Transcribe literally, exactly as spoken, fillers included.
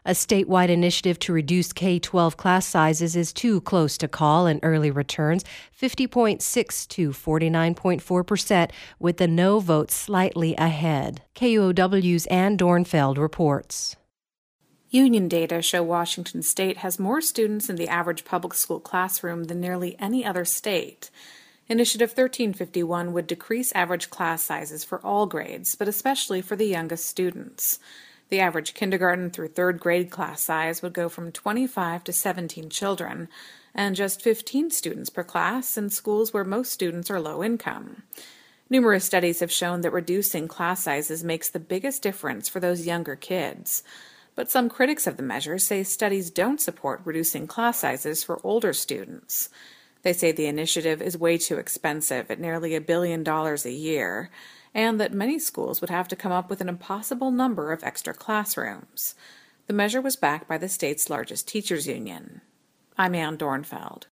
A statewide initiative to reduce K twelve class sizes is too close to call in early returns, fifty point six to forty-nine point four percent, with the no vote slightly ahead. K U O W's Ann Dornfeld reports. Union data show Washington State has more students in the average public school classroom than nearly any other state. Initiative thirteen fifty-one would decrease average class sizes for all grades, but especially for the youngest students. The average kindergarten through third grade class size would go from twenty-five to seventeen children, and just fifteen students per class in schools where most students are low income. Numerous studies have shown that reducing class sizes makes the biggest difference for those younger kids. But some critics of the measure say studies don't support reducing class sizes for older students. They say the initiative is way too expensive at nearly a billion dollars a year, and that many schools would have to come up with an impossible number of extra classrooms. The measure was backed by the state's largest teachers union. I'm Ann Dornfeld.